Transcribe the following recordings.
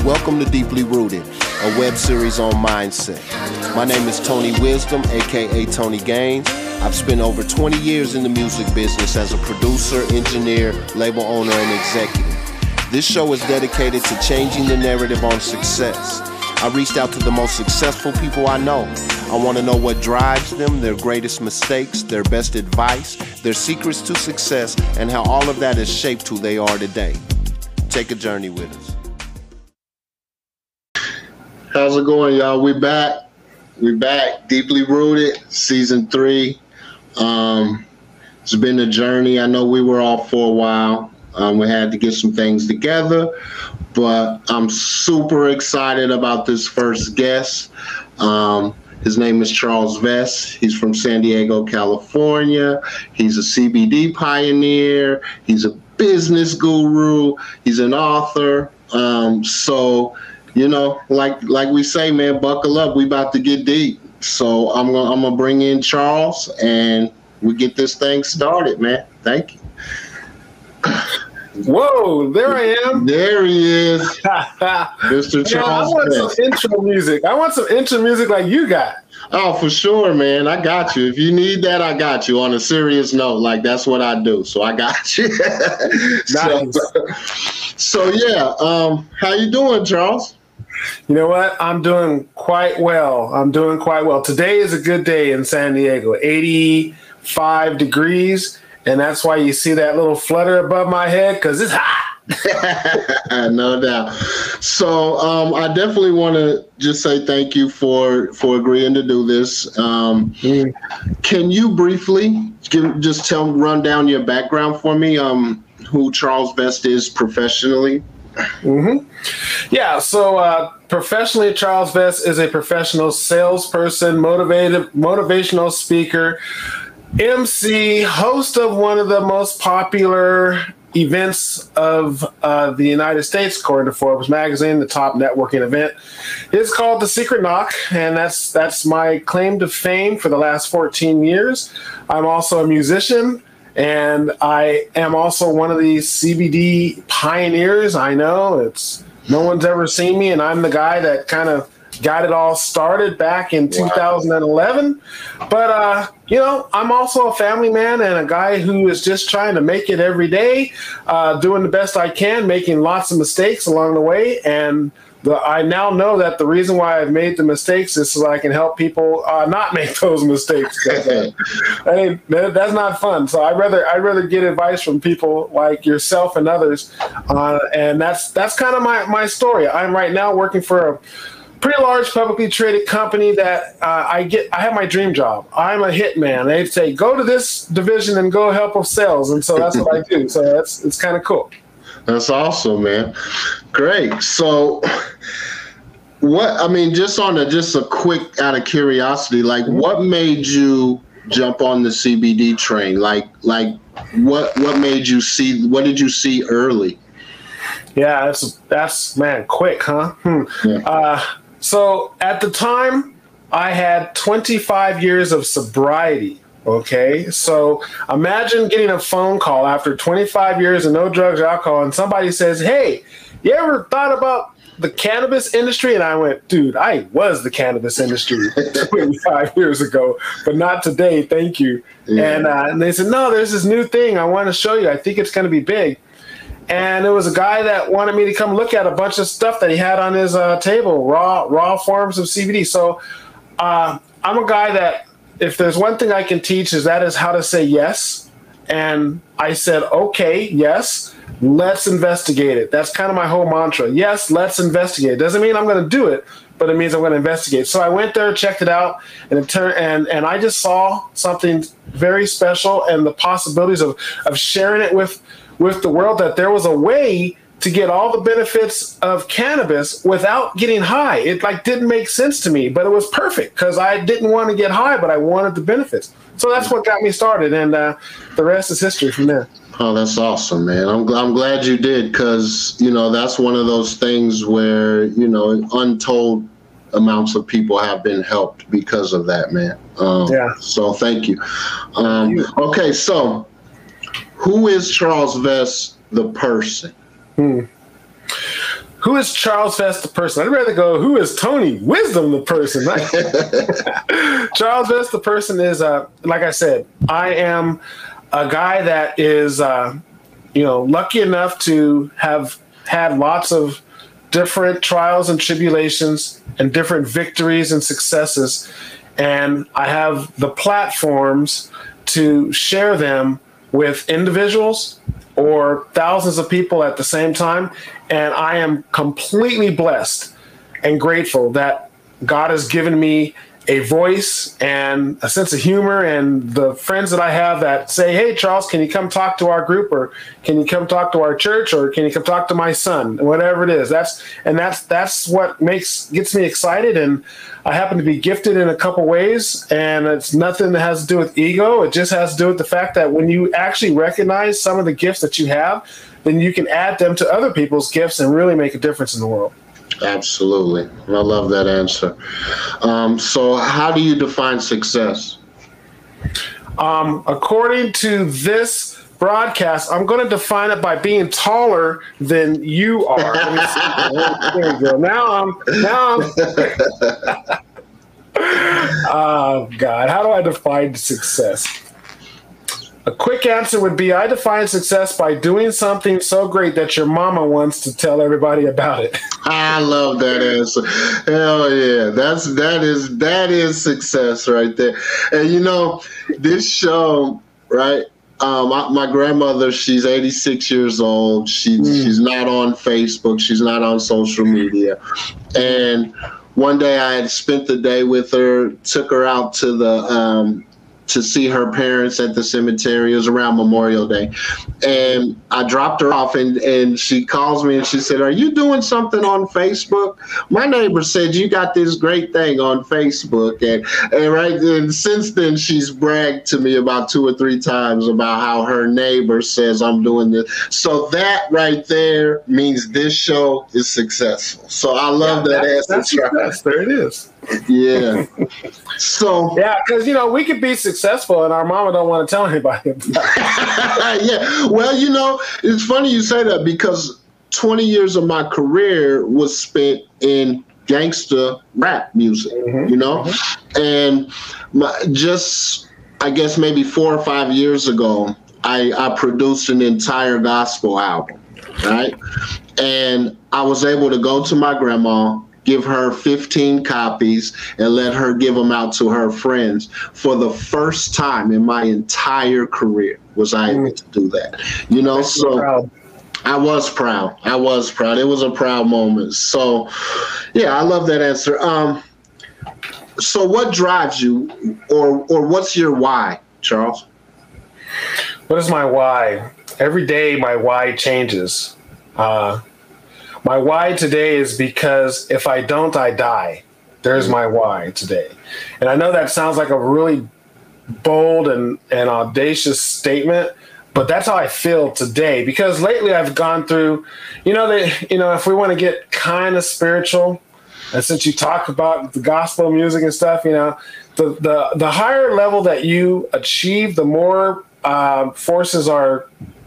Welcome to Deeply Rooted, a web series on mindset. My name is Tony Wisdom, aka Tony Gaines. I've spent over 20 years in the music business as a producer, engineer, label owner, and executive. This show is dedicated to changing the narrative on success. I reached out to the most successful people I know. I want to know what drives them, their greatest mistakes, their best advice, their secrets to success, and how all of that has shaped who they are today. Take a journey with us. How's it going, y'all? We back. Deeply Rooted, season 3. It's been a journey. I know we were off for a while. We had to get some things together, but I'm super excited about this first guest. His name is Charles Vess. He's from San Diego, California. He's a CBD pioneer. He's a business guru. He's an author. So, you know, like we say, man, buckle up. We about to get deep. So I'm gonna bring in Charles, and we get this thing started, man. Thank you. Whoa, there I am. There he is, Mr. Charles. I want some intro music. I want some intro music like you got. Oh, for sure, man. I got you. If you need that, I got you. On a serious note, like that's what I do. So I got you. Nice. So yeah. How you doing, Charles? You know what? I'm doing quite well. Today is a good day in San Diego. 85 degrees, and that's why you see that little flutter above my head, because it's hot. No doubt. So I definitely want to just say thank you for agreeing to do this. Can you briefly run down your background for me, who Charles Vess is professionally? Mm-hmm. Yeah, so professionally, Charles Vess is a professional salesperson, motivational speaker, MC, host of one of the most popular events of the United States, according to Forbes magazine, the top networking event. It's called The Secret Knock, and that's my claim to fame for the last 14 years. I'm also a musician, and I am also one of these CBD pioneers. I know no one's ever seen me, and I'm the guy that kind of got it all started back in 2011. But, you know, I'm also a family man and a guy who is just trying to make it every day, doing the best I can, making lots of mistakes along the way. And I now know that the reason why I've made the mistakes is so I can help people not make those mistakes. That's not fun. So I'd rather get advice from people like yourself and others. And that's kind of my story. I'm right now working for a pretty large publicly traded company that I have my dream job. I'm a hitman. They say, go to this division and go help with sales. And so that's what I do. So it's kind of cool. That's awesome, man. Great. So just a quick, out of curiosity, like what made you jump on the CBD train? Like what made you see, what did you see early? Yeah, that's man, quick, huh? Yeah. So at the time, I had 25 years of sobriety. Okay, so imagine getting a phone call after 25 years of no drugs or alcohol, and somebody says, "Hey, you ever thought about the cannabis industry?" And I went, "Dude, I was the cannabis industry 25 years ago, but not today. Thank you." Yeah. And they said, "No, there's this new thing I want to show you. I think it's going to be big." And it was a guy that wanted me to come look at a bunch of stuff that he had on his table, raw forms of CBD. So I'm a guy that, if there's one thing I can teach, is how to say yes. And I said, okay, yes, let's investigate it. That's kind of my whole mantra. Yes, let's investigate. Doesn't mean I'm going to do it, but it means I'm going to investigate. So I went there, checked it out, and and I just saw something very special, and the possibilities of sharing it with the world, that there was a way to get all the benefits of cannabis without getting high. It didn't make sense to me, but it was perfect because I didn't want to get high, but I wanted the benefits. So that's what got me started, and the rest is history from there. Oh, that's awesome, man. I'm glad you did, because, you know, that's one of those things where, you know, untold amounts of people have been helped because of that, man. Yeah. So thank you. Okay, so who is Charles Vess, the person? who is Charles Vess the person? I'd rather go, who is Tony Wisdom the person? Charles Vess the person is, like I said, I am a guy that is, lucky enough to have had lots of different trials and tribulations and different victories and successes. And I have the platforms to share them with individuals or thousands of people at the same time. And I am completely blessed and grateful that God has given me a voice and a sense of humor, and the friends that I have that say, hey, Charles, can you come talk to our group, or can you come talk to our church, or can you come talk to my son, whatever it is. That's what gets me excited. And I happen to be gifted in a couple ways, and it's nothing that has to do with ego. It just has to do with the fact that when you actually recognize some of the gifts that you have, then you can add them to other people's gifts and really make a difference in the world. Absolutely. I love that answer. So how do you define success? According to this broadcast, I'm going to define it by being taller than you are. Let me see. There we go. Now I'm oh, God. How do I define success? A quick answer would be, I define success by doing something so great that your mama wants to tell everybody about it. I love that answer. Hell yeah. That is success right there. And this show, right? My grandmother, she's 86 years old. She's not on Facebook. She's not on social media. And one day I had spent the day with her, took her out to the to see her parents at the cemetery. It was around Memorial Day. And I dropped her off, and she calls me and she said, are you doing something on Facebook? My neighbor said you got this great thing on Facebook. And since then, she's bragged to me about 2 or 3 times about how her neighbor says I'm doing this. So that right there means this show is successful. So I love that answer. That's success. There it is. Yeah. So yeah, because we could be successful and our mama don't want to tell anybody about it. Yeah. Well, it's funny you say that, because 20 years of my career was spent in gangster rap music, and I guess maybe 4 or 5 years ago, I produced an entire gospel album, right? And I was able to go to my grandma, give her 15 copies, and let her give them out to her friends. For the first time in my entire career was I able to do that. So proud. I was proud. It was a proud moment. So, yeah, I love that answer. So what drives you, or what's your why, Charles? What is my why? Every day my why changes. My why today is because if I don't, I die. There's my why today. And I know that sounds like a really bold and audacious statement, but that's how I feel today. Because lately I've gone through, if we want to get kind of spiritual, and since you talk about the gospel music and stuff, the higher level that you achieve, the more forces are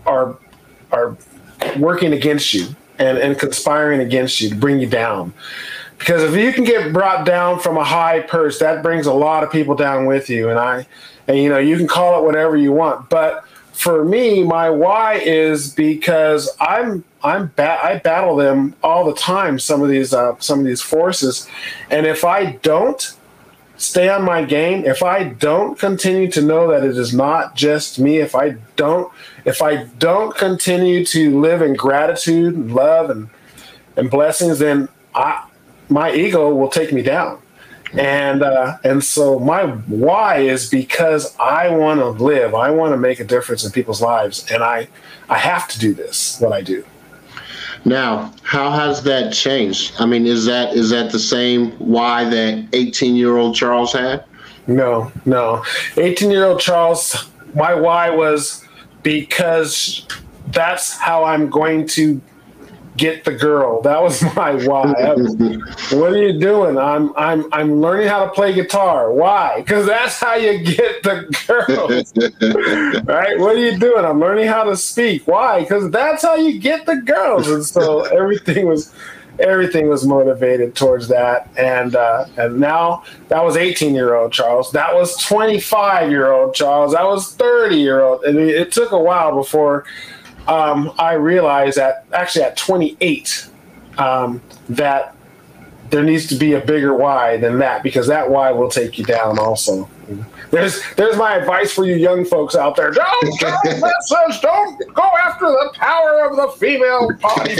working against you. And conspiring against you to bring you down. Because if you can get brought down from a high perch, that brings a lot of people down with you. And you can call it whatever you want. But for me, my why is because I battle them all the time, some of these forces. And if I don't stay on my game, if I don't continue to know that it is not just me, if I don't continue to live in gratitude and love and blessings, then my ego will take me down. And so my why is because I want to live. I want to make a difference in people's lives, and I have to do this, what I do. Now, how has that changed? I mean, is that the same why that 18-year-old Charles had? No. 18-year-old Charles, my why was because that's how I'm going to get the girl. That was my why. What are you doing? I'm learning how to play guitar. Why? Because that's how you get the girls. Right? What are you doing? I'm learning how to speak. Why? Because that's how you get the girls. And so everything was Everything was motivated towards that. And now that was 18-year-old Charles. That was 25-year-old Charles. That was 30-year-old. I mean, it took a while before I realized that actually at 28 that there needs to be a bigger why than that, because that why will take you down also. There's my advice for you young folks out there. Don't go after the power of the female body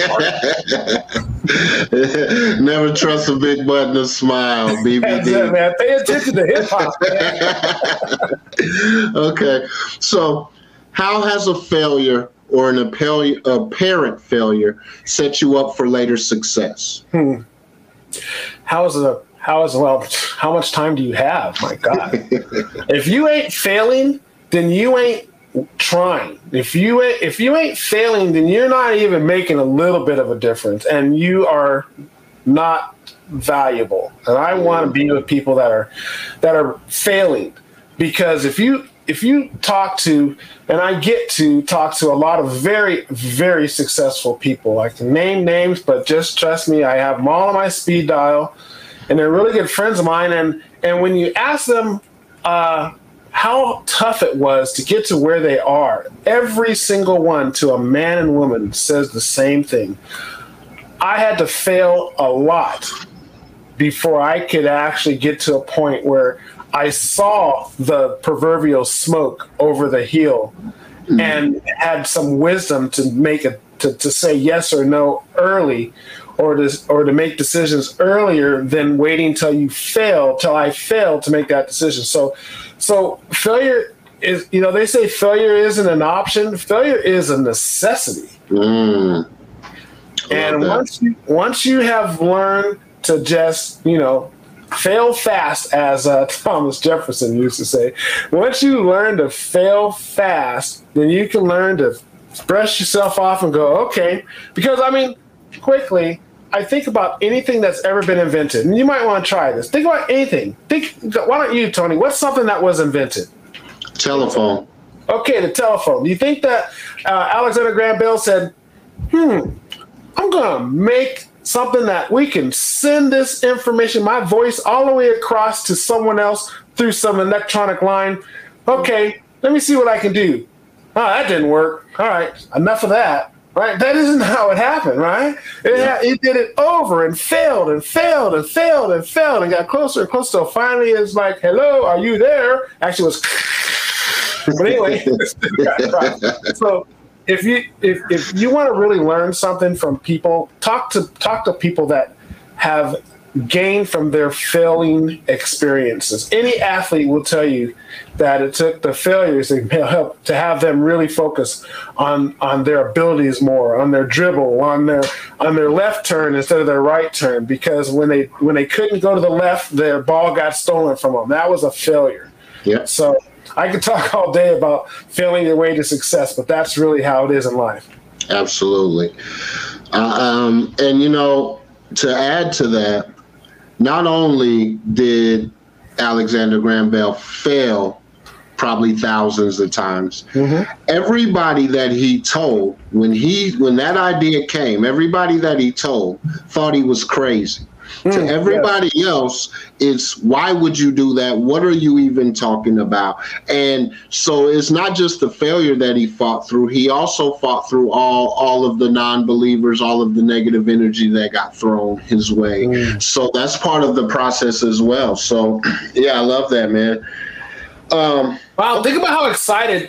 part. Never trust a big button to smile, BBD. That's it, man. Pay attention to hip hop. Okay, so how has a failure or an apparent failure set you up for later success? How much time do you have? My God. If you ain't failing, then you ain't trying. If you ain't failing, then you're not even making a little bit of a difference, and you are not valuable. And I want to be with people that are failing, because if you talk to, and I get to talk to a lot of very, very successful people. I can name names, but just trust me, I have them all on my speed dial, and they're really good friends of mine. And when you ask them how tough it was to get to where they are, every single one, to a man and woman, says the same thing. I had to fail a lot before I could actually get to a point where I saw the proverbial smoke over the hill and had some wisdom to make to say yes or no early, or to make decisions earlier than waiting till I failed to make that decision. So failure is, they say failure isn't an option. Failure is a necessity. And once you have learned to just, fail fast, as Thomas Jefferson used to say. Once you learn to fail fast, then you can learn to brush yourself off and go, okay. Because, quickly, I think about anything that's ever been invented. And you might want to try this. Think about anything. Why don't you, Tony, what's something that was invented? Telephone. Okay, the telephone. Do you think that Alexander Graham Bell said, I'm going to make something that we can send this information, my voice, all the way across to someone else through some electronic line? Okay, let me see what I can do. Oh, that didn't work. All right, enough of that. Right? That isn't how it happened, right? It did it over and failed and failed and failed and failed and got closer and closer. So finally it's like, hello, are you there? Actually, it was but anyway. So if you want to really learn something from people, talk to people that have gained from their failing experiences. Any athlete will tell you that it took the failures to help to have them really focus on their abilities more, on their dribble, on their left turn instead of their right turn, because when they couldn't go to the left, their ball got stolen from them. That was a failure. Yeah. So I could talk all day about failing your way to success, but that's really how it is in life. Absolutely. And to add to that, not only did Alexander Graham Bell fail probably thousands of times, everybody that he told, when that idea came, everybody that he told thought he was crazy. To everybody else, it's, why would you do that? What are you even talking about? And so it's not just the failure that he fought through. He also fought through all of the non-believers, all of the negative energy that got thrown his way. So that's part of the process as well. So, yeah, I love that, man. Wow, think about how excited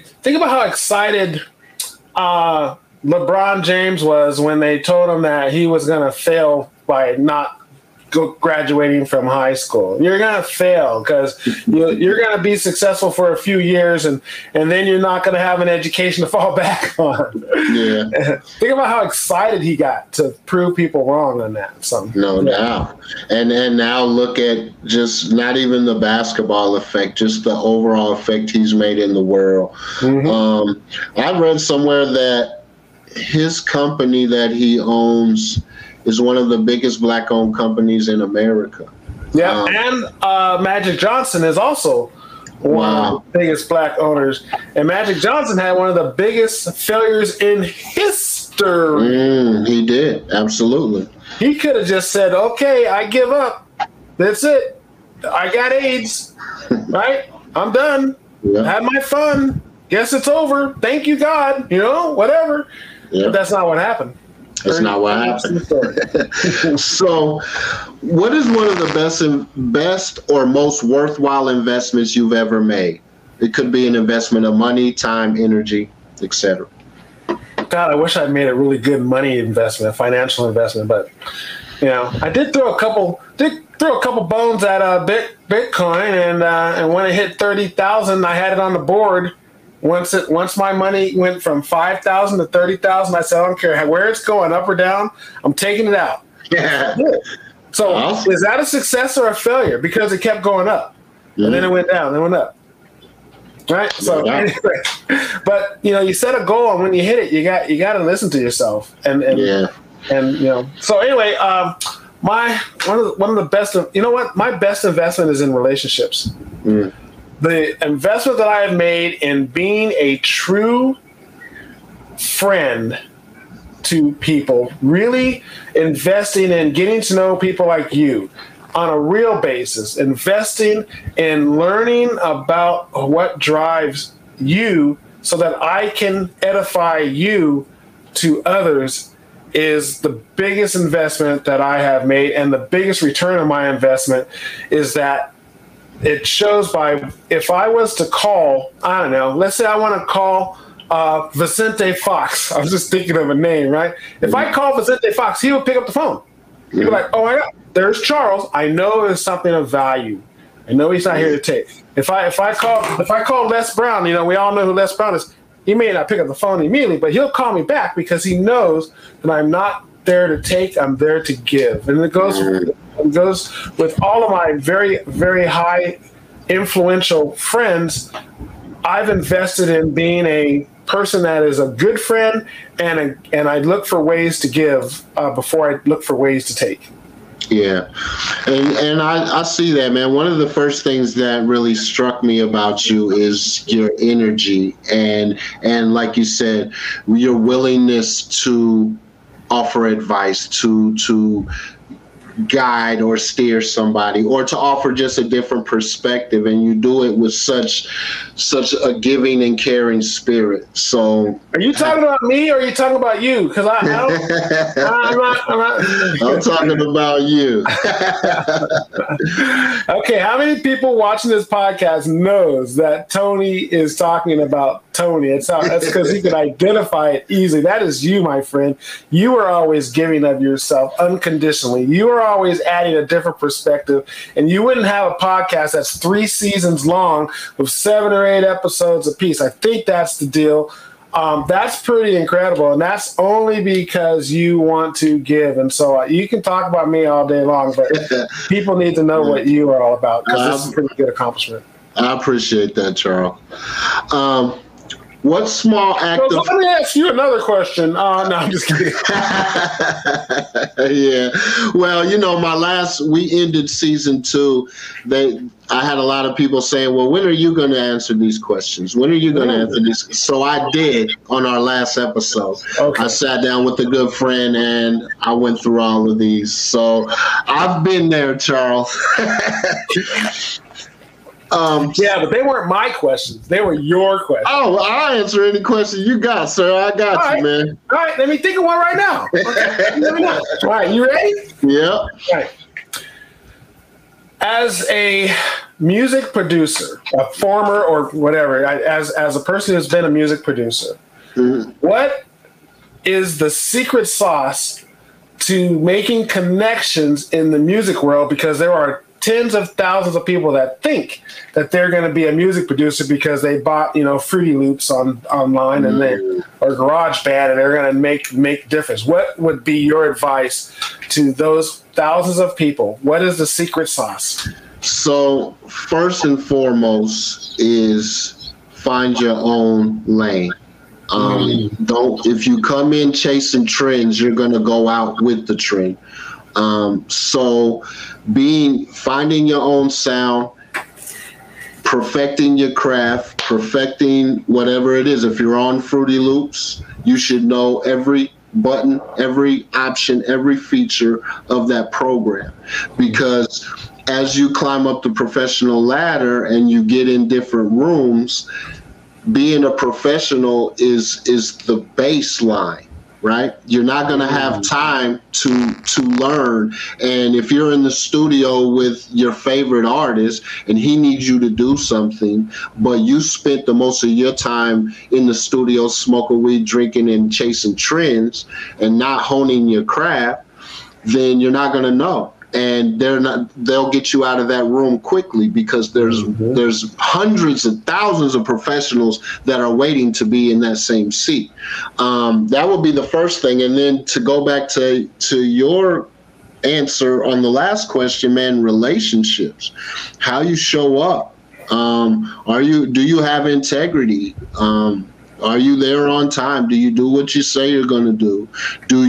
LeBron James was when they told him that he was going to fail by not graduating from high school. You're going to fail because you're going to be successful for a few years, and then you're not going to have an education to fall back on. Yeah. Think about how excited he got to prove people wrong on that. So, no doubt. And now look at just not even the basketball effect, just the overall effect he's made in the world. I read somewhere that his company that he owns is one of the biggest black-owned companies in America. Yeah, and Magic Johnson is also one of the biggest black owners. And Magic Johnson had one of the biggest failures in his after. He did. Absolutely. He could have just said, okay, I give up. That's it. I got AIDS. Right? I'm done. Yeah. Had my fun. Guess it's over. Thank you, God. Whatever. Yeah. But that's not what happened. That's not what happened. So, what is one of the best or most worthwhile investments you've ever made? It could be an investment of money, time, energy, etc. God, I wish I'd made a really good money investment, financial investment, but I did throw a couple bones at Bitcoin, and when it hit 30,000, I had it on the board. Once my money went from 5,000 to 30,000, I said, I don't care where it's going, up or down, I'm taking it out. Yeah. So awesome. Is that a success or a failure? Because it kept going up, and then it went down, then it went up. Right. So, anyway, but you set a goal, and when you hit it, you got to listen to yourself, and So anyway, one of the best. My best investment is in relationships. The investment that I have made in being a true friend to people, really investing in getting to know people like you on a real basis, investing in learning about what drives you so that I can edify you to others is the biggest investment that I have made. And the biggest return on my investment is that it shows by, if I was to call, I don't know, let's say I want to call Vicente Fox. I was just thinking of a name, right? If I call Vicente Fox, he would pick up the phone. He'd be like, oh my God, there's Charles. I know there's something of value. I know he's not here to take. If I call Les Brown, we all know who Les Brown is. He may not pick up the phone immediately, but he'll call me back because he knows that I'm not there to take, I'm there to give. And it goes with all of my very, very high influential friends. I've invested in being a person that is a good friend, and I look for ways to give before I look for ways to take. Yeah, and I see that, man. One of the first things that really struck me about you is your energy and like you said, your willingness to offer advice, to guide or steer somebody, or to offer just a different perspective, and you do it with such a giving and caring spirit. So, are you talking about me, or are you talking about you? Because I'm not. I'm talking about you. Okay, how many people watching this podcast knows that Tony is talking about Tony? That's because he can identify it easily. That is you, my friend. You are always giving of yourself unconditionally. You are always adding a different perspective, and you wouldn't have a podcast that's 3 seasons long with 7 or 8 episodes apiece. I think that's the deal. That's pretty incredible, and that's only because you want to give. And so you can talk about me all day long, but people need to know what you are all about, because this is a pretty good accomplishment. I appreciate that, Charles. What small act of... Let me ask you another question. No, I'm just kidding. Yeah. Well, we ended season 2. I had a lot of people saying, well, when are you going to answer these questions? When are you going to answer these? So I did on our last episode. Okay. I sat down with a good friend and I went through all of these. So I've been there, Charles. Yeah, but they weren't my questions. They were your questions. Oh, I'll answer any question you got, sir. I got you, man. All right, let me think of one right now. Okay. Let me know. All right, you ready? Yeah. All right. As a music producer, a former or whatever, as a person who's been a music producer, what is the secret sauce to making connections in the music world? Because there are tens of thousands of people that think that they're going to be a music producer because they bought, Fruity Loops online and or GarageBand, and they're going to make difference. What would be your advice to those thousands of people? What is the secret sauce? So first and foremost is find your own lane. If you come in chasing trends, you're going to go out with the trend. So finding your own sound, perfecting your craft, perfecting whatever it is. If you're on Fruity Loops, you should know every button, every option, every feature of that program. Because as you climb up the professional ladder and you get in different rooms, being a professional is the baseline. Right? You're not going to have time to learn. And if you're in the studio with your favorite artist and he needs you to do something, but you spent the most of your time in the studio smoking weed, drinking, and chasing trends and not honing your craft, then you're not going to know. And they'll get you out of that room quickly, because there's hundreds of thousands of professionals that are waiting to be in that same seat. That would be the first thing. And then to go back to your answer on the last question, man, relationships, how you show up. Do you have integrity? Are you there on time? Do you do what you say you're going to do? Do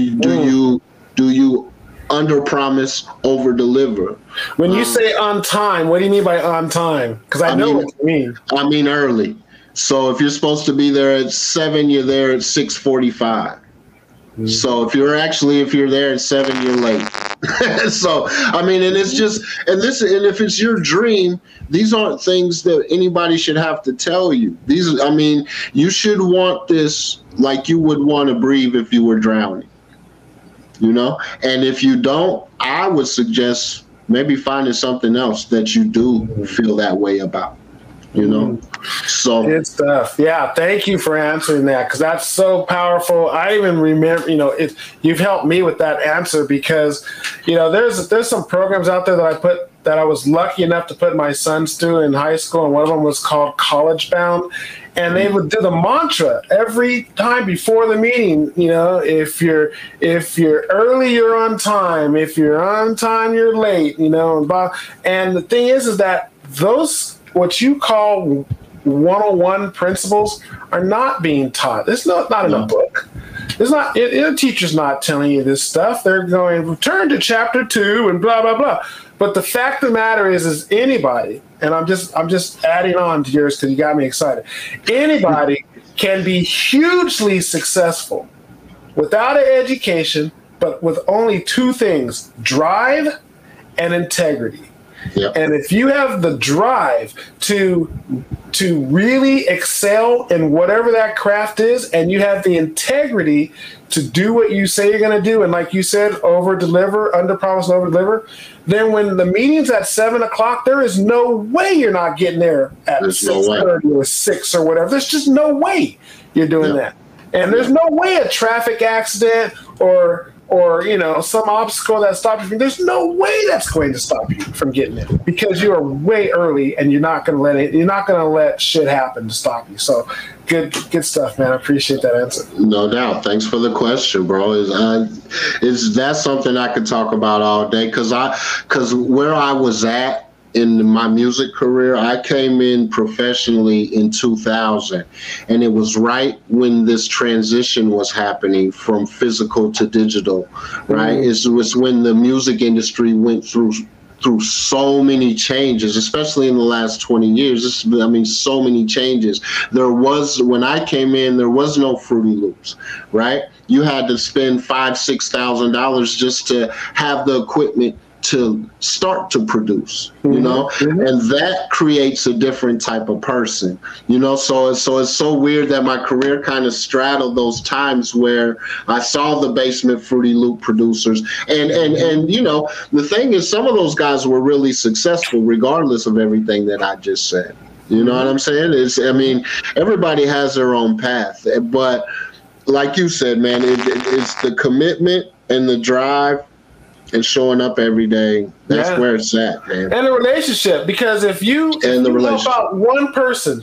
you under promise, over deliver? When you say on time, what do you mean by on time? Because I know what you mean. I mean early. So if you're supposed to be there at 7, you're there at 6:45. So if you're there at 7, you're late. So I mean, and it's just, and if it's your dream, these aren't things that anybody should have to tell you. You should want this like you would want to breathe if you were drowning. And if you don't, I would suggest maybe finding something else that you do feel that way about, So good stuff. Yeah. Thank you for answering that, because that's so powerful. I even remember, you've helped me with that answer, because, there's some programs out there that I was lucky enough to put my sons through in high school. And one of them was called College Bound. And they would do the mantra every time before the meeting. If you're early, you're on time. If you're on time, you're late. And the thing is that those what you call 101 principles are not being taught. It's not in a book. It's not. The teacher's not telling you this stuff. They're going, return to chapter 2 and blah blah blah. But the fact of the matter is anybody, and I'm just adding on to yours because you got me excited. Anybody can be hugely successful without an education, but with only 2 things: drive and integrity. Yep. And if you have the drive to really excel in whatever that craft is, and you have the integrity to do what you say you're going to do, and like you said, over deliver, under promise and over deliver, then when the meeting's at 7 o'clock, there is no way you're not getting there at 6:30 or 6 or whatever. There's just no way you're doing that. And there's no way a traffic accident or some obstacle that stops you. There's no way that's going to stop you from getting it, because you are way early and you're not going to let shit happen to stop you. So good stuff, man. I appreciate that answer. No doubt. Thanks for the question, bro. That's something I could talk about all day, because where I was at in my music career, I came in professionally in 2000, and it was right when this transition was happening from physical to digital, right? It was when the music industry went through so many changes, especially in the last 20 years. So many changes. When I came in, there was no Fruity Loops, right? You had to spend $5,000-$6,000 just to have the equipment to start to produce, and that creates a different type of person, so it's so weird that my career kind of straddled those times where I saw the basement Fruity Loop producers, and the thing is, some of those guys were really successful regardless of everything that I just said. You know what I'm saying? Everybody has their own path, but like you said, man, it's the commitment and the drive and showing up every day. That's where it's at, man. And the relationship, because if you know about one person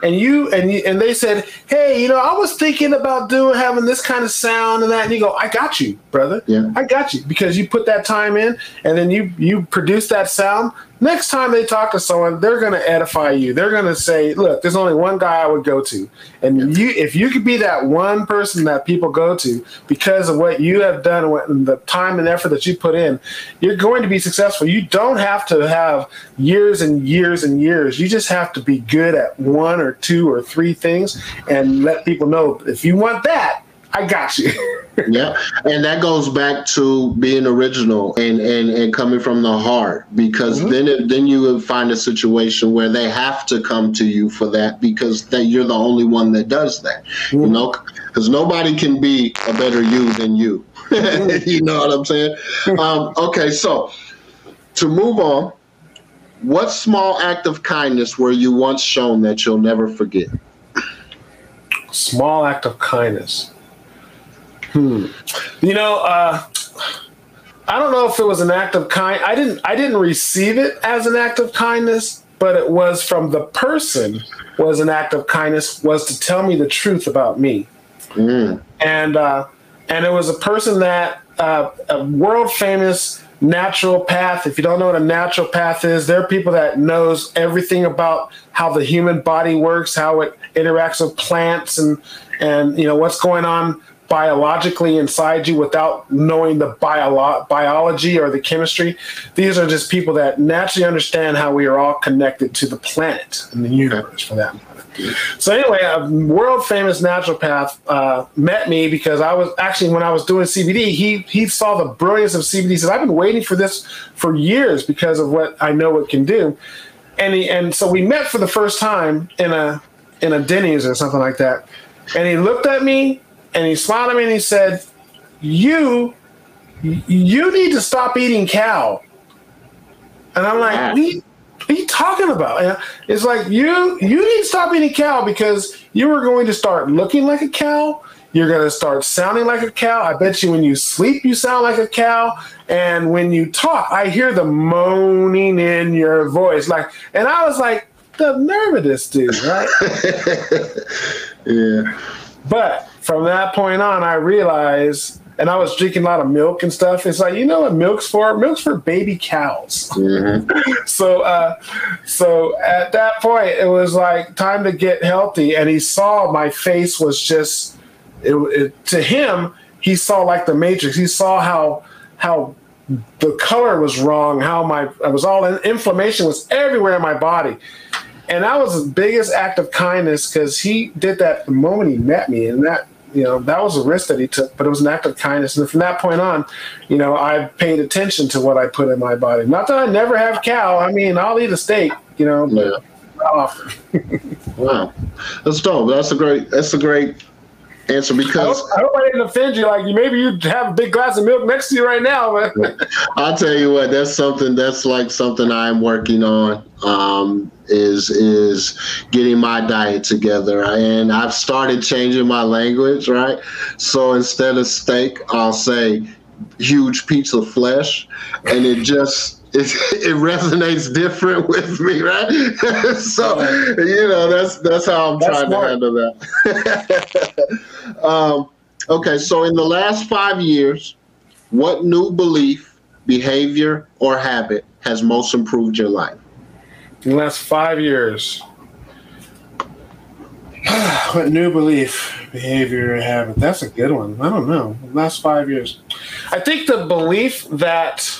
and they said, hey, I was thinking about having this kind of sound and that, and you go, I got you, brother. Yeah. I got you, because you put that time in and then you produce that sound. Next time they talk to someone, they're going to edify you. They're going to say, look, there's only one guy I would go to. And if you could be that one person that people go to because of what you have done and the time and effort that you put in, you're going to be successful. You don't have to have years and years and years. You just have to be good at 1 or 2 or 3 things and let people know, if you want that, I got you. Yeah, and that goes back to being original and coming from the heart, because then you would find a situation where they have to come to you for that, because that you're the only one that does that. You know, because nobody can be a better you than you. You know what I'm saying? Okay, so to move on, what small act of kindness were you once shown that you'll never forget? Small act of kindness. You know, I don't know if it was an act of I didn't receive it as an act of kindness, but it was from the person. Was an act of kindness was to tell me the truth about me, and it was a person that a world famous naturopath. If you don't know what a naturopath is, there are people that knows everything about how the human body works, how it interacts with plants, and you know what's going on biologically inside you without knowing the biology or the chemistry. These are just people that naturally understand how we are all connected to the planet and the universe, for that matter. So anyway, a world famous naturopath met me because I was actually, when I was doing CBD, he saw the brilliance of CBD. He said, I've been waiting for this for years because of what I know it can do. And so we met for the first time in a Denny's or something like that. And he looked at me and he smiled at me and he said, you need to stop eating cow. And I'm like, what are you talking about? And it's like, you need to stop eating cow because you are going to start looking like a cow. You're going to start sounding like a cow. I bet you when you sleep, you sound like a cow. And when you talk, I hear the moaning in your voice. And I was like, the nerve of this dude, right? Yeah. But from that point on, I realized, and I was drinking a lot of milk and stuff. It's like, you know what milk's for? Milk's for baby cows. So at that point, it was like time to get healthy. And he saw my face was just, to him, he saw like the Matrix. He saw how the color was wrong, inflammation was everywhere in my body. And that was the biggest act of kindness because he did that the moment he met me, and that was a risk that he took, but it was an act of kindness. And from that point on, I paid attention to what I put in my body. Not that I never have cow. I mean, I'll eat a steak, but not often. Wow, that's dope. That's a great answer, because I hope I didn't offend you. Maybe you have a big glass of milk next to you right now. But I'll tell you what, that's something I'm working on. Is getting my diet together, and I've started changing my language, right? So instead of steak, I'll say huge piece of flesh, and it resonates different with me, right? So that's how I'm trying to handle that. Okay, so in the last 5 years, what new belief, behavior, or habit has most improved your life? In the last 5 years, what new belief, behavior, or habit? That's a good one. I don't know. The last 5 years, I think the belief that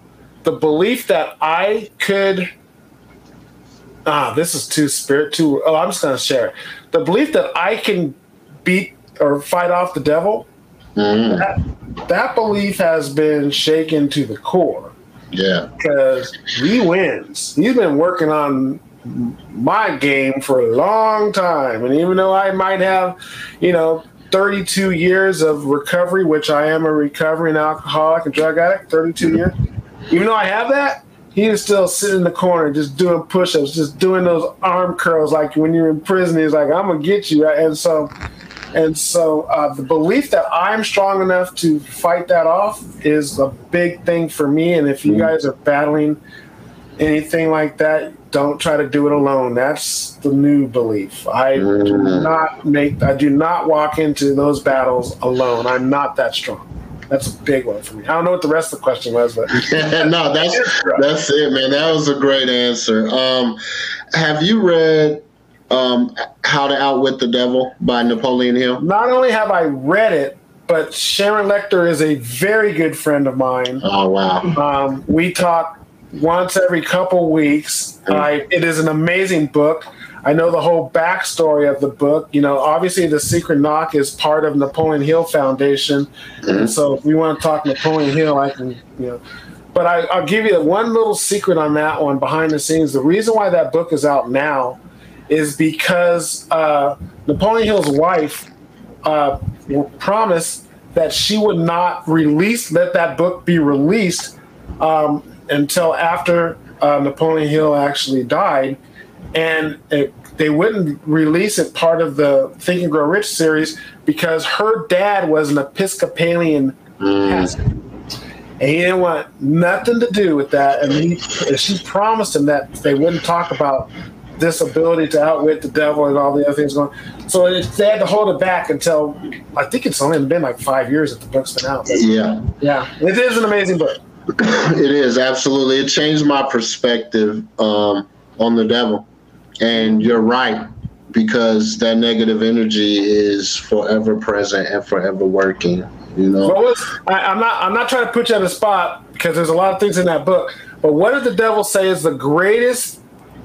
I could. This is too. I'm just gonna share it. The belief that I can beat or fight off the devil. That belief has been shaken to the core. Yeah, because he wins. He's been working on my game for a long time, and even though I might have, 32 years of recovery, which I am a recovering alcoholic and drug addict, 32 years. Even though I have that, he is still sitting in the corner, just doing push-ups, just doing those arm curls. Like when you're in prison, he's like, "I'm gonna get you." And so the belief that I'm strong enough to fight that off is a big thing for me. And if you guys are battling anything like that, don't try to do it alone. That's the new belief. I do not walk into those battles alone. I'm not that strong. That's a big one for me. I don't know what the rest of the question was, but no, that's it, man. That was a great answer. Have you read How to Outwit the Devil by Napoleon Hill? Not only have I read it, but Sharon Lechter is a very good friend of mine. Oh, wow. We talk once every couple weeks. It is an amazing book. I know the whole backstory of the book. You know, obviously the Secret Knock is part of Napoleon Hill Foundation. And so if we want to talk Napoleon Hill, I can, you know. But I'll give you one little secret on that one behind the scenes. The reason why that book is out now is because Napoleon Hill's wife promised that she would not let that book be released until after Napoleon Hill actually died. And they wouldn't release it part of the Think and Grow Rich series because her dad was an Episcopalian pastor. And he didn't want nothing to do with that. And she promised him that they wouldn't talk about this ability to outwit the devil and all the other things going. So they had to hold it back until, I think it's only been like 5 years that the book's been out. Yeah. Yeah. It is an amazing book. It is, absolutely. It changed my perspective on the devil. And you're right, because that negative energy is forever present and forever working. You know, I'm not trying to put you on the spot because there's a lot of things in that book. But what did the devil say is the greatest,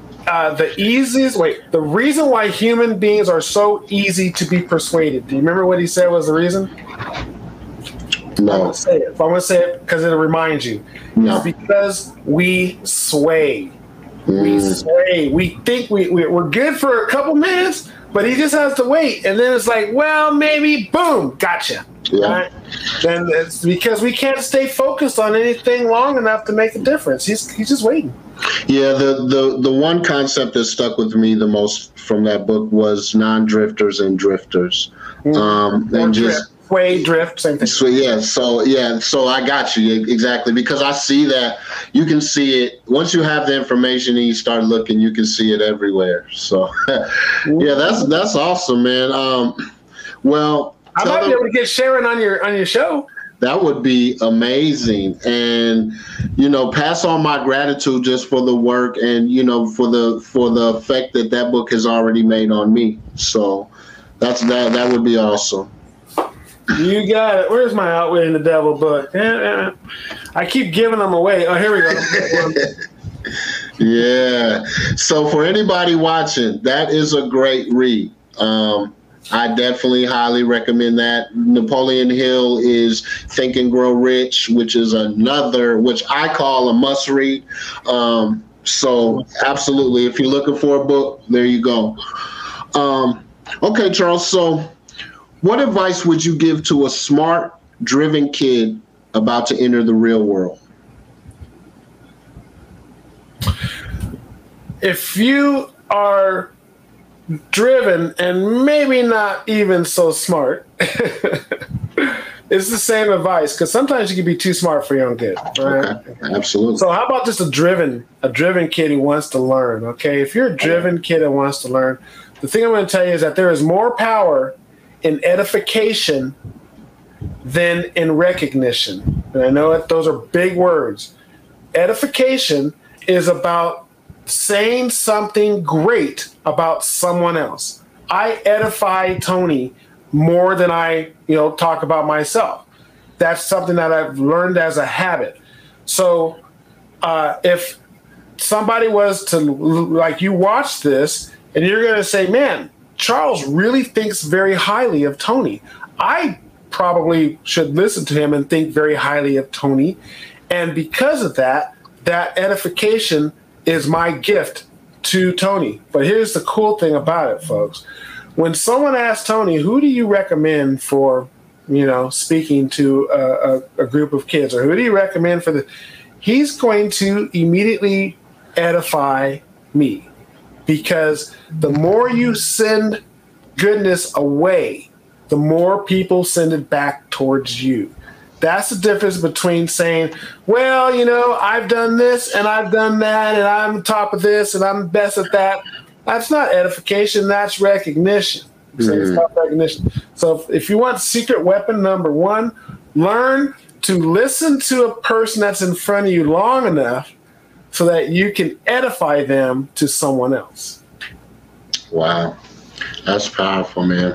the reason why human beings are so easy to be persuaded? Do you remember what he said was the reason? No. I'm going to say it because it'll remind you. No. It's because we sway. We sway. We think we're good for a couple minutes, but he just has to wait. And then it's like, well, maybe, boom, gotcha. Yeah. Right? Then it's because we can't stay focused on anything long enough to make a difference. He's just waiting. Yeah, the one concept that stuck with me the most from that book was non-drifters and drifters. And just sway, drift, same thing. So I got you exactly, because I see that. You can see it once you have the information and you start looking. You can see it everywhere. So yeah, that's awesome, man. Well, I might be able to get Sharon on your show. That would be amazing. And, you know, pass on my gratitude just for the work and, you know, for the effect that book has already made on me. So that would be awesome. You got it. Where's my Outwitting the Devil book? I keep giving them away. Oh, here we go. Yeah. So for anybody watching, that is a great read. I definitely highly recommend that. Napoleon Hill is Think and Grow Rich, which is which I call a must read. So absolutely, if you're looking for a book, there you go. Okay, Charles. So what advice would you give to a smart, driven kid about to enter the real world? If you are driven and maybe not even so smart, it's the same advice, because sometimes you can be too smart for your own good, right? Okay, absolutely. So how about just a driven kid who wants to learn? Okay, if you're a driven kid that wants to learn, the thing I'm going to tell you is that there is more power in edification than in recognition. And I know that those are big words. Edification is about saying something great about someone else. I edify Tony more than I, talk about myself. That's something that I've learned as a habit. So if somebody was to, like, you watch this and you're going to say, man, Charles really thinks very highly of Tony. I probably should listen to him and think very highly of Tony. And because of that, that edification is my gift to Tony. But here's the cool thing about it, folks. When someone asks Tony, who do you recommend for, speaking to a group of kids, or who do you recommend for he's going to immediately edify me, because the more you send goodness away, the more people send it back towards you. That's the difference between saying, well, I've done this and I've done that and I'm top of this and I'm best at that. That's not edification. That's recognition. So it's not recognition. So if you want secret weapon number one, learn to listen to a person that's in front of you long enough so that you can edify them to someone else. Wow. That's powerful, man.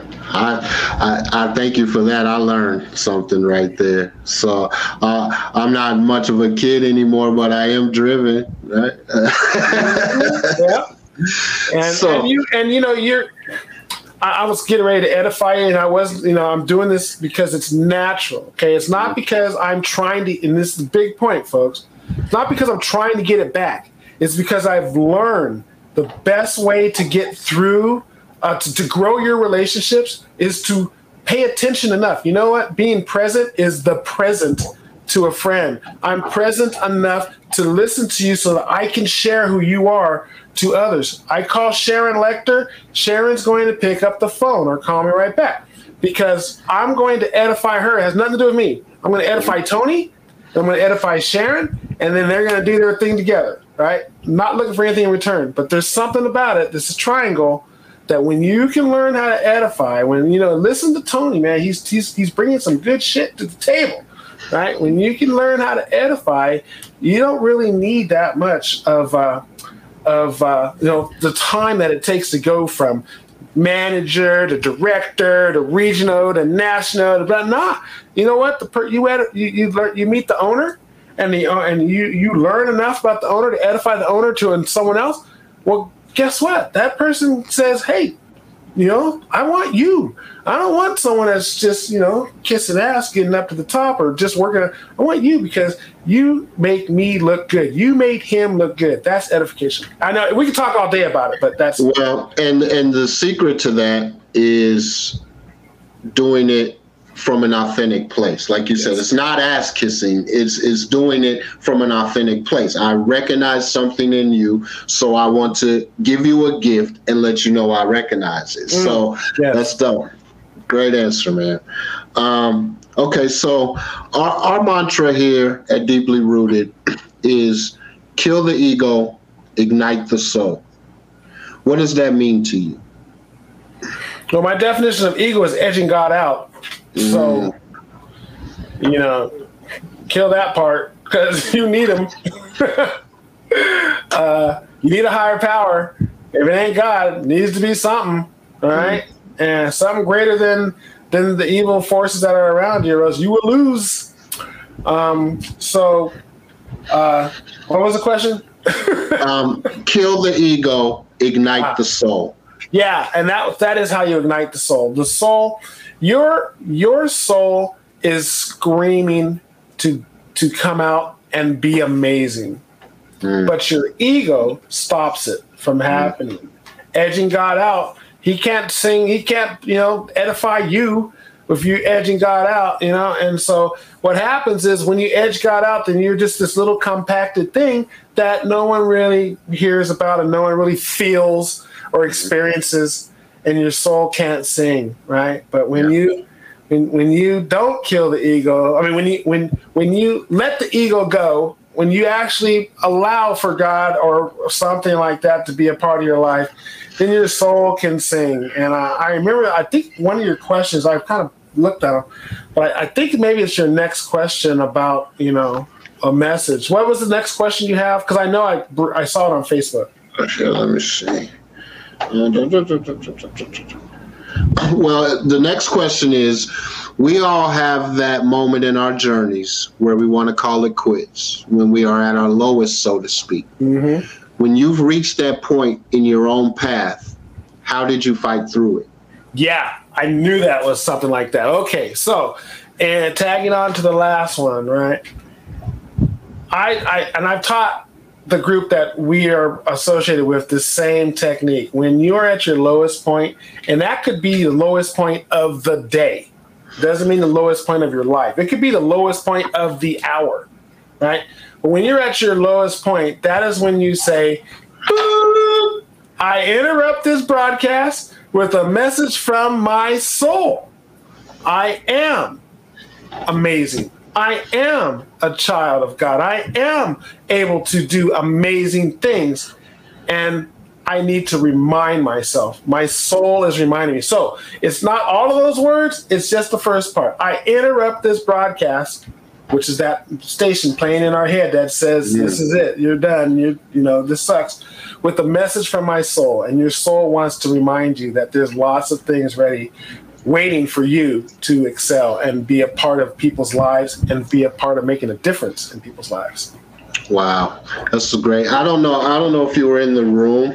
I thank you for that. I learned something right there. So I'm not much of a kid anymore, but I am driven, right? I was getting ready to edify you, and I wasn't, I'm doing this because it's natural. Okay. It's not because I'm trying to, and this is the big point, folks. It's not because I'm trying to get it back. It's because I've learned the best way to get through, to grow your relationships is to pay attention enough. You know what? Being present is the present to a friend. I'm present enough to listen to you so that I can share who you are to others. I call Sharon Lecter. Sharon's going to pick up the phone or call me right back because I'm going to edify her. It has nothing to do with me. I'm going to edify Tony. I'm going to edify Sharon, and then they're going to do their thing together, right? I'm not looking for anything in return, but there's something about it. This is triangle that when you can learn how to edify, when, listen to Tony, man, he's bringing some good shit to the table, right? When you can learn how to edify, you don't really need that much of the time that it takes to go from manager to director to regional to national. You know what? You meet the owner, and you learn enough about the owner to edify the owner to someone else. Well, guess what? That person says, "Hey, I want you. I don't want someone that's just, kissing ass, getting up to the top, or just working. I want you because you make me look good. You made him look good." That's edification. I know we can talk all day about it, but that's and the secret to that is doing it from an authentic place. Like you said, it's not ass kissing. It's doing it from an authentic place. I recognize something in you, so I want to give you a gift and let you know I recognize it. So that's dope. Great answer, man. Okay, so our mantra here at Deeply Rooted is kill the ego, ignite the soul. What does that mean to you? Well, my definition of ego is edging God out. So, kill that part because you need him. You need a higher power. If it ain't God, it needs to be something, all right? And something greater than the evil forces that are around you, or else you will lose. What was the question? Kill the ego, ignite the soul. Yeah, and that is how you ignite the soul. The soul, your soul is screaming to come out and be amazing. But your ego stops it from happening. Edging God out, he can't sing, he can't, edify you if you're edging God out, And so what happens is when you edge God out, then you're just this little compacted thing that no one really hears about and no one really feels or experiences, and your soul can't sing, right? But when you don't kill the ego, when you let the ego go, when you actually allow for God or something like that to be a part of your life, then your soul can sing. And I remember, I think one of your questions, I've kind of looked at them, but I think maybe it's your next question about, a message. What was the next question you have? Because I know I saw it on Facebook. Okay, let me see. Well, the next question is, we all have that moment in our journeys where we want to call it quits, when we are at our lowest, so to speak. Mm-hmm. When you've reached that point in your own path, how did you fight through it? Yeah, I knew that was something like that. Okay, so, and tagging on to the last one, right? I've taught the group that we are associated with the same technique. When you're at your lowest point, and that could be the lowest point of the day, doesn't mean the lowest point of your life. It could be the lowest point of the hour, right? But when you're at your lowest point, that is when you say, I interrupt this broadcast with a message from my soul. I am amazing. I am a child of God. I am able to do amazing things. And I need to remind myself. My soul is reminding me. So it's not all of those words. It's just the first part. I interrupt this broadcast, which is that station playing in our head that says, This is it. You're done. This sucks. With a message from my soul. And your soul wants to remind you that there's lots of things waiting for you to excel and be a part of people's lives and be a part of making a difference in people's lives. Wow, that's great. I don't know if you were in the room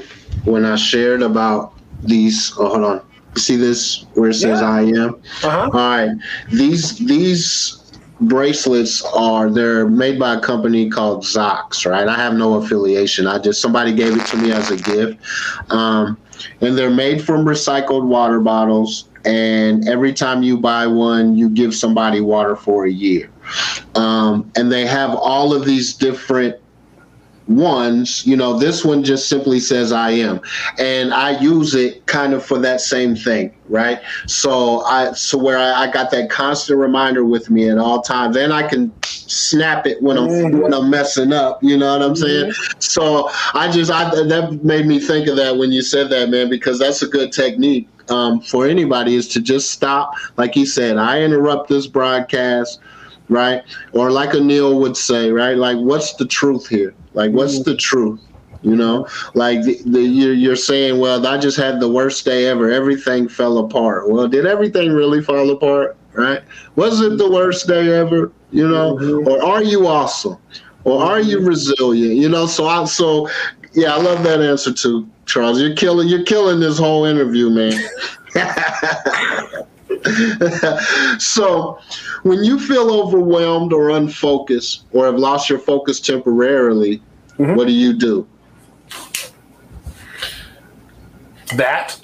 when I shared about these. Oh, hold on. See this where it says I am? Uh-huh. All right. These bracelets they're made by a company called Zox, right? I have no affiliation. Somebody gave it to me as a gift. And they're made from recycled water bottles. And every time you buy one, you give somebody water for a year. And they have all of these different ones. This one just simply says I am, and I use it kind of for that same thing, right? So I got that constant reminder with me at all times, and I can snap it when I'm messing up, you know what I'm saying? So that made me think of that when you said that, man, because that's a good technique for anybody, is to just stop, like he said, I interrupt this broadcast, right? Or like Anil would say, right? Like, what's the truth here? Like, what's the truth? Like you're saying, well, I just had the worst day ever. Everything fell apart. Well, did everything really fall apart? Right? Was it the worst day ever? Or are you awesome? Or are you resilient? So yeah, I love that answer too, Charles. You're killing this whole interview, man. So when you feel overwhelmed or unfocused or have lost your focus temporarily, what do you do? That,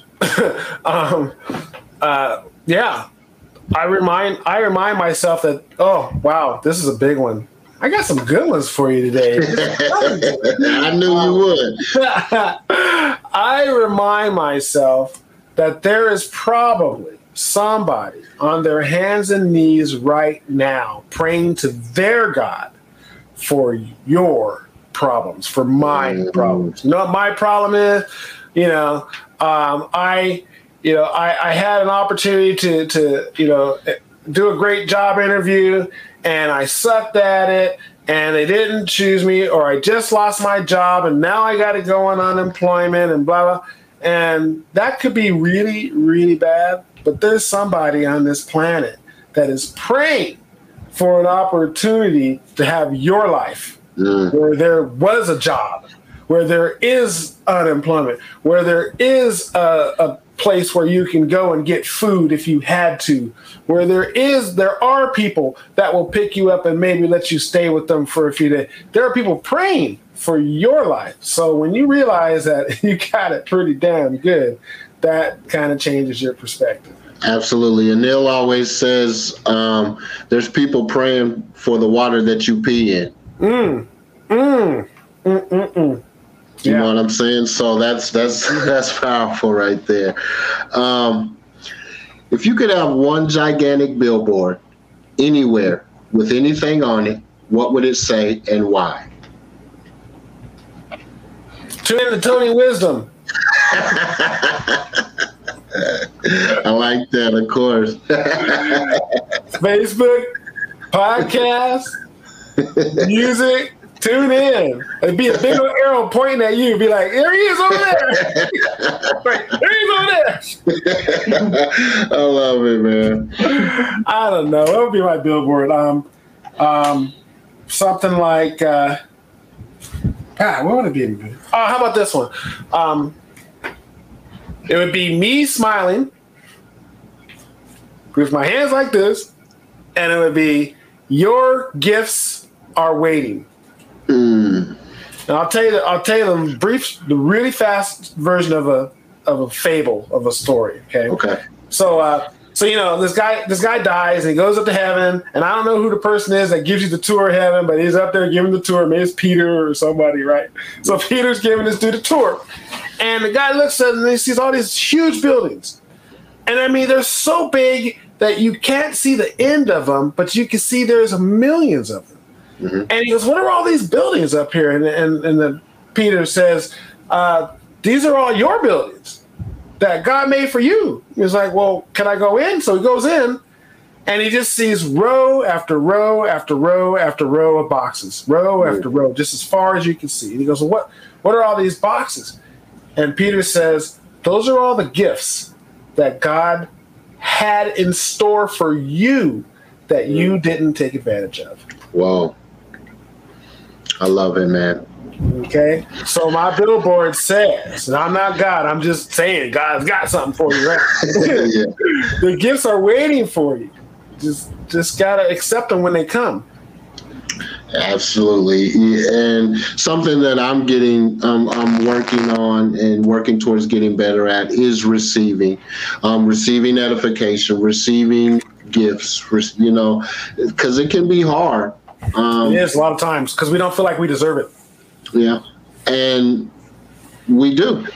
yeah, I remind myself that, oh, wow, this is a big one. I got some good ones for you today. I knew you would. I remind myself that there is probably somebody on their hands and knees right now praying to their God for your problems, for my problems. You know what my problem is? I had an opportunity to do a great job interview, and I sucked at it, and they didn't choose me, or I just lost my job, and now I got to go on unemployment and blah, blah. And that could be really, really bad. But there's somebody on this planet that is praying for an opportunity to have your life, where there was a job, where there is unemployment, where there is a place where you can go and get food if you had to, where there are people that will pick you up and maybe let you stay with them for a few days. There are people praying for your life. So when you realize that you got it pretty damn good, that kind of changes your perspective. Absolutely. Anil always says there's people praying for the water that you pee in. You know what I'm saying? So that's powerful right there. If you could have one gigantic billboard anywhere with anything on it, what would it say and why? Tune in to Tony Wisdom. I like that, of course. Facebook, podcast, music. Tune in. It'd be a big old arrow pointing at you. Be like, there he is over there. Right, there he is over there. I love it, man. I don't know. What would be my billboard? Something like, what would it be? How about this one? It would be me smiling with my hands like this, and it would be, your gifts are waiting. And I'll tell you the really fast version of a fable, of a story. Okay. So this guy dies and he goes up to heaven, and I don't know who the person is that gives you the tour of heaven, but he's up there giving the tour. Maybe it's Peter or somebody, right? So Peter's giving this dude a tour, and the guy looks at it and he sees all these huge buildings, and I mean they're so big that you can't see the end of them, but you can see there's millions of them. And he goes, what are all these buildings up here? And then Peter says, these are all your buildings that God made for you. He's like, well, can I go in? So he goes in, and he just sees row after row after row after row of boxes, row after row, just as far as you can see. And he goes, well, what are all these boxes? And Peter says, those are all the gifts that God had in store for you that you didn't take advantage of. Wow. I love it, man. Okay, so my billboard says, and I'm not God, I'm just saying God's got something for you, right? Yeah. The gifts are waiting for you. Just gotta accept them when they come. Absolutely. And something that I'm working on and working towards getting better at is receiving edification, receiving gifts, because it can be hard. It is a lot of times because we don't feel like we deserve it. Yeah. And we do.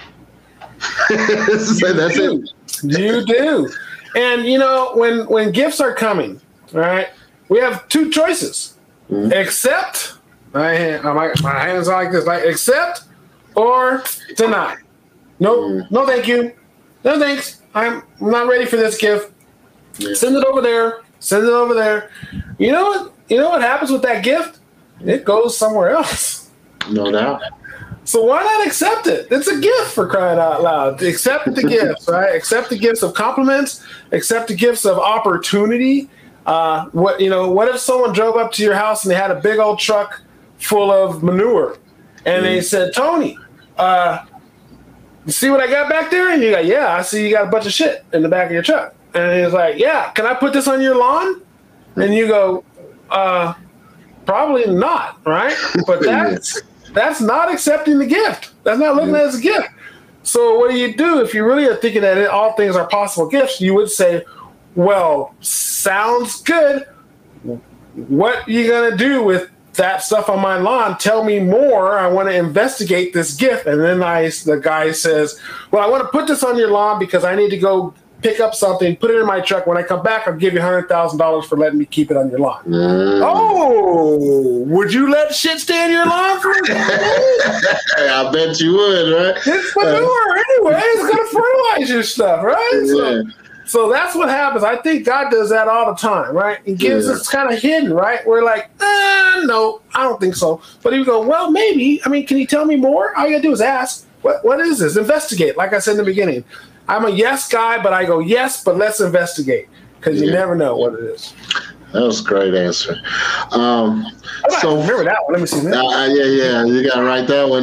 So that's it. You do. And when gifts are coming, all right, we have two choices. Mm-hmm. Accept, my hands are like this, like accept or deny. No, no thank you. No thanks. I'm not ready for this gift. Yeah. Send it over there. Send it over there. You know what happens with that gift? It goes somewhere else. No doubt. So why not accept it? It's a gift, for crying out loud. Accept the gifts, right? Accept the gifts of compliments. Accept the gifts of opportunity. What if someone drove up to your house and they had a big old truck full of manure, and they said, "Tony, you see what I got back there?" And you go, "Yeah, I see you got a bunch of shit in the back of your truck." And he's like, "Yeah, can I put this on your lawn?" And you go, "Probably not, right?" But that's not accepting the gift. That's not looking at it as a gift. So what do you do if you really are thinking that all things are possible gifts? You would say, well, sounds good. What are you going to do with that stuff on my lawn? Tell me more. I want to investigate this gift. And then the guy says, well, I want to put this on your lawn because I need to go pick up something, put it in my truck. When I come back, I'll give you $100,000 for letting me keep it on your lawn. Oh, would you let shit stay in your lawn for I bet you would, right? It's manure anyway. It's going to fertilize your stuff, right? Yeah. So that's what happens. I think God does that all the time, right? He gives us kind of hidden, right? We're like, no, I don't think so. But he go, well, maybe. I mean, can you tell me more? All you got to do is ask. What is this? Investigate. Like I said in the beginning, I'm a yes guy, but I go, yes, but let's investigate because you never know what it is. That was a great answer. So remember that one. Let me see. Yeah. You got to write that one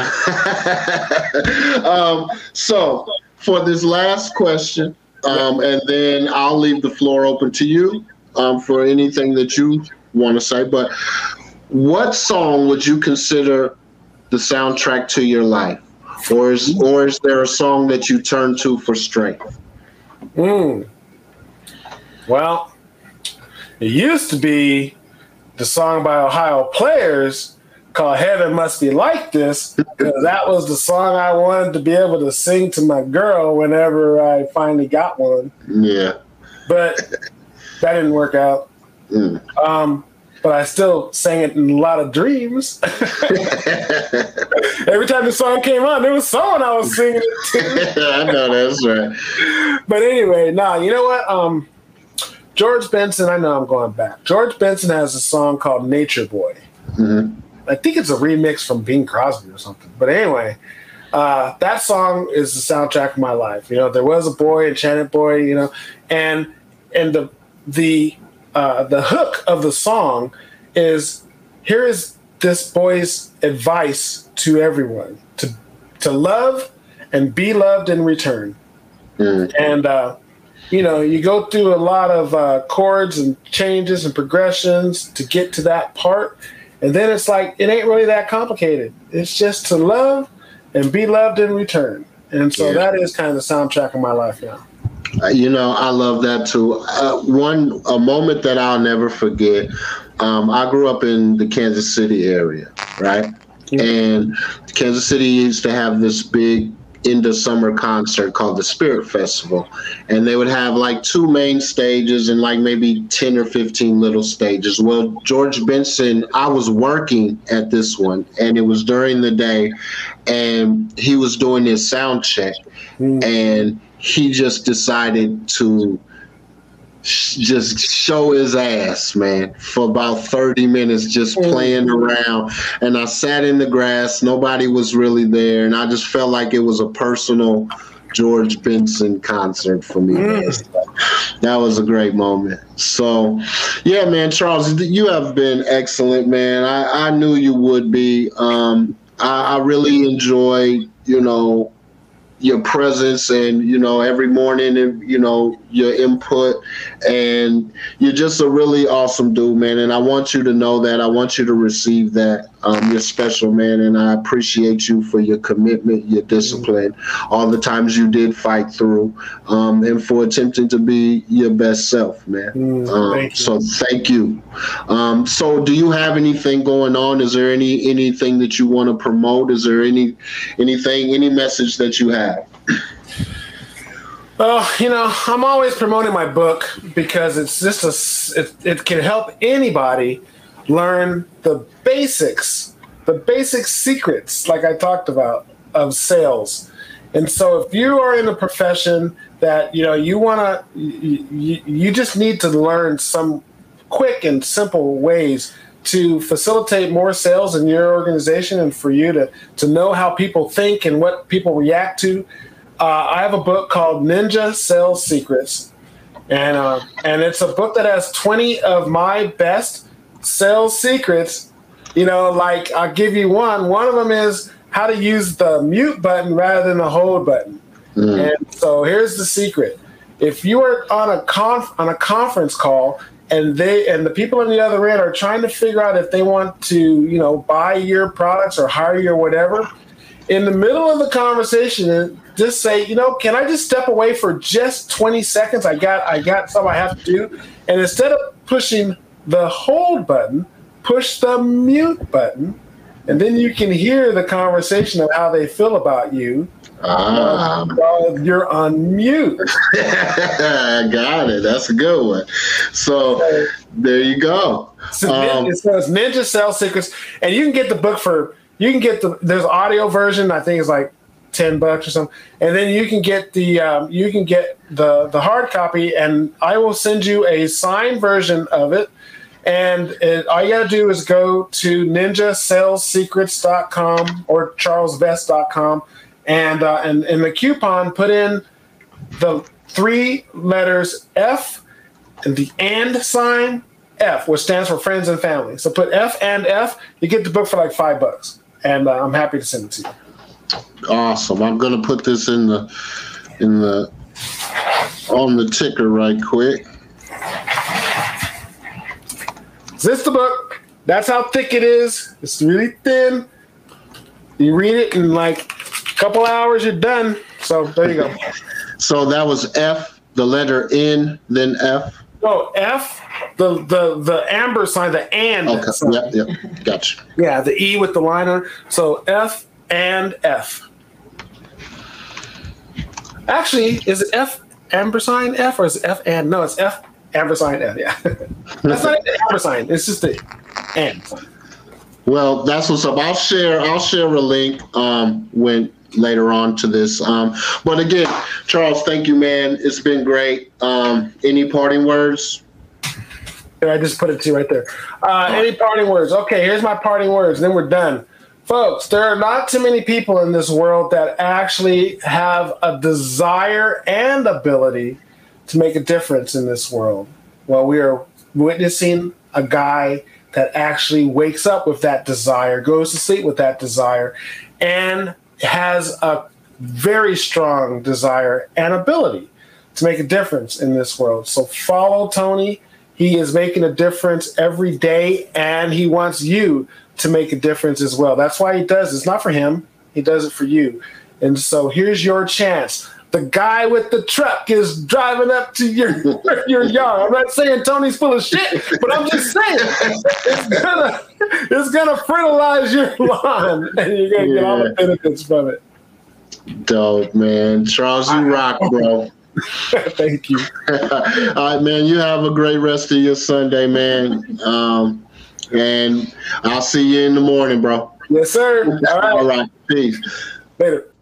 down. So for this last question, and then I'll leave the floor open to you for anything that you want to say. But what song would you consider the soundtrack to your life? Or is there a song that you turn to for strength? Well, it used to be the song by Ohio Players called Heaven Must Be Like This, because that was the song I wanted to be able to sing to my girl whenever I finally got one. Yeah. But that didn't work out. But I still sang it in a lot of dreams. Every time the song came on, there was someone I was singing it to. I know, that's right. But anyway, you know what? George Benson, I know I'm going back. George Benson has a song called Nature Boy. Mm-hmm. I think it's a remix from Bing Crosby or something. But anyway, that song is the soundtrack of my life. There was a boy, Enchanted Boy, and the hook of the song is, here is this boy's advice to everyone, to love and be loved in return. And, you go through a lot of chords and changes and progressions to get to that part. And then it's like, it ain't really that complicated. It's just to love and be loved in return. And so that is kind of the soundtrack of my life now. I love that too. A moment that I'll never forget. I grew up in the Kansas City area, right? Mm-hmm. And Kansas City used to have this big end of summer concert called the Spirit Festival. And they would have like 2 main stages and like maybe 10 or 15 little stages. Well, George Benson, I was working at this one and it was during the day and he was doing his sound check. Mm-hmm. And he just decided to just show his ass, man, for about 30 minutes, just playing around. And I sat in the grass. Nobody was really there. And I just felt like it was a personal George Benson concert for me. That was a great moment. So, yeah, man, Charles, you have been excellent, man. I knew you would be. I really enjoy, your presence and, every morning and, your input. And you're just a really awesome dude, man. And I want you to know that. I want you to receive that. You're special, man. And I appreciate you for your commitment, your discipline, all the times you did fight through, and for attempting to be your best self, man. So thank you. So do you have anything going on? Is there anything that you want to promote? Is there any message that you have? Well, I'm always promoting my book because it's just it can help anybody learn the basic secrets, like I talked about, of sales. And so if you are in a profession that, you just need to learn some quick and simple ways to facilitate more sales in your organization and for you to know how people think and what people react to. I have a book called Ninja Sales Secrets, and it's a book that has 20 of my best sales secrets. Like I'll give you one. One of them is how to use the mute button rather than the hold button. And so here's the secret: if you are on a conference call and the people on the other end are trying to figure out if they want to, buy your products or hire you or whatever, in the middle of the conversation, just say, can I just step away for just 20 seconds? I got something I have to do. And instead of pushing the hold button, push the mute button. And then you can hear the conversation of how they feel about you. While you're on mute. I got it. That's a good one. So there you go. So it says Ninja Sales Secrets. And you can get the book there's audio version. I think it's like $10 or something. And then you can get the hard copy, and I will send you a signed version of it. And all you got to do is go to ninjasalessecrets.com or charlesvest.com, and in the coupon, put in the 3 letters F and the and sign F, which stands for friends and family. So put F and F. You get the book for like $5, and I'm happy to send it to you. Awesome. I'm gonna put this on the ticker right quick. This is the book. That's how thick it is. It's really thin. You read it in like a couple hours, you're done. So there you go. So that was F, the letter N, then F. No, F, the amber sign, the and. Okay. Sign. Yep. Gotcha. Yeah, the E with the line on it. So F and F. Actually, is it F amber sign F or is it F and? No, it's F amber sign F. Yeah. That's not the amber sign. It's just the and sign. Well, that's what's up. I'll share a link when later on to this. But again, Charles, thank you, man. It's been great. Any parting words? I just put it to you right there. Any parting words? Okay, here's my parting words. Then we're done. Folks, there are not too many people in this world that actually have a desire and ability to make a difference in this world. Well, we are witnessing a guy that actually wakes up with that desire, goes to sleep with that desire, and has a very strong desire and ability to make a difference in this world. So follow Tony. He is making a difference every day, and he wants you to make a difference as well. That's why he does it. It's not for him. He does it for you. And so here's your chance. The guy with the truck is driving up to your yard. I'm not saying Tony's full of shit, but I'm just saying it's gonna fertilize your lawn, and you're gonna get all the benefits from it. Dope, man. Charles, you rock, bro. Thank you. All right, man. You have a great rest of your Sunday, man. And I'll see you in the morning, bro. Yes, sir. All right. All right. Peace. Later.